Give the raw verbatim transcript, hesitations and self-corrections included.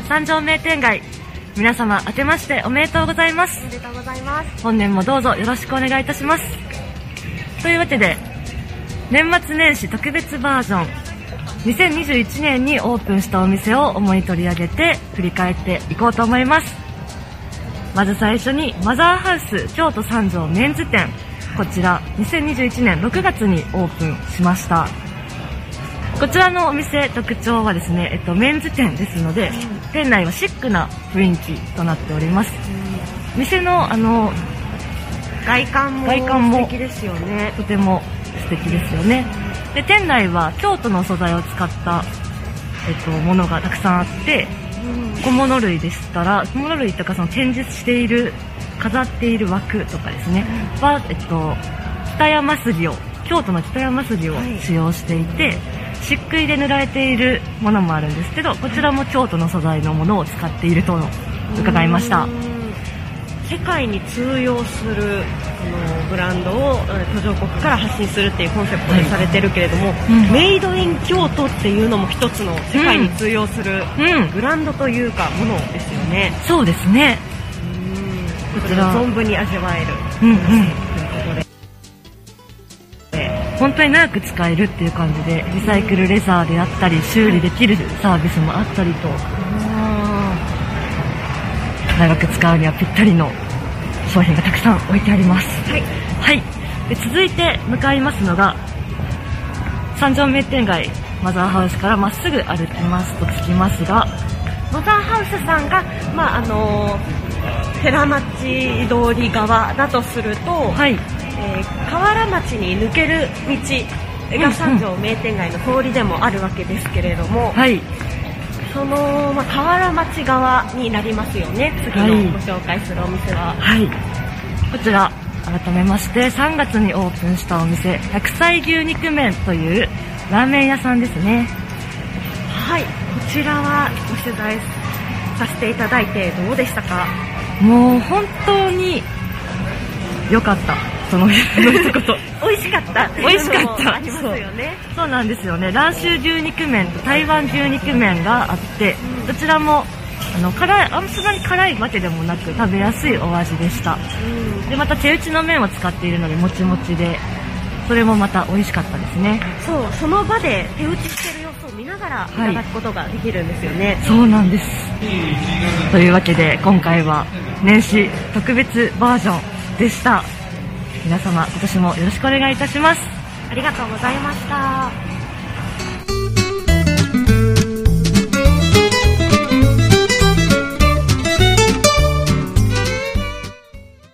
三条名店街、皆様明けましておめでとうございます。 おめでとうございます。 本年もどうぞよろしくお願いいたします。というわけで、年末年始特別バージョン、にせんにじゅういちねんにオープンしたお店を主に取り上げて振り返っていこうと思います。まず最初にマザーハウス京都三条メンズ店、こちらにせんにじゅういちねんろくがつにオープンしました。こちらのお店特徴はですね、えっと、メンズ店ですので、うん、店内はシックな雰囲気となっております。うん、店のあの外観も外観も素敵ですよね。 とても素敵ですよね。で、店内は京都の素材を使った、えっと、ものがたくさんあって、うん、小物類でしたら、小物類とかその展示している、飾っている枠とかですね、うん、は、えっと、北山杉を、京都の北山杉を使用していて、はい、漆喰で塗られているものもあるんですけど、こちらも京都の素材のものを使っていると伺いました。 世界に通用するあのブランドを途上国から発信するっていうコンセプトにされてるけれども、はい、うん、メイドイン京都っていうのも一つの世界に通用するブランドというかものですよね。 うん、そうですね。 うん、こちら存分に味わえる。 うんうん、ということで。本当に長く使えるっていう感じで、リサイクルレザーであったり修理できるサービスもあったりと、長く使うにはぴったりの商品がたくさん置いてあります。 はい、 はい、で続いて向かいますのが三条名店街マザーハウスからまっすぐ歩きますと着きますが、 マザーハウスさんが、まああの寺町通り側だとすると、はい、えー、河原町に抜ける道が三条名店街の通りでもあるわけですけれども、 はい、 その、まあ、河原町側になりますよね。次のご紹介するお店は、 はい、こちら改めましてさんがつにオープンしたお店、百歳牛肉麺というラーメン屋さんですね。 はい、こちらはご取材させていただいてどうでしたか？ もう本当に良かった。その一言美味しかったっていうのもありますよね。 そう、そうなんですよね。蘭州牛肉麺と台湾牛肉麺があって、うん、どちらもあの辛い、あんまり辛いわけでもなく食べやすいお味でした。うん、でまた手打ちの麺を使っているのでもちもちで、それもまた美味しかったですね。 そう、その場で手打ちしてる様子を見ながらいただくことができるんですよね。はい、 そうなんです。というわけで今回は年始特別バージョンでした。皆様今年もよろしくお願いいたします。 ありがとうございました。